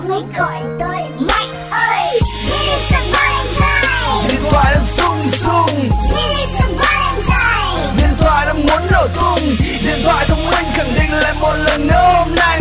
hãy gọi tôi Mike ơi. This is the Valentine. Điện thoại đang rung rung. This is the Valentine. Điện thoại đang muốn nổ tung. Điện thoại thông minh khẳng định lại một lần nữa hôm nay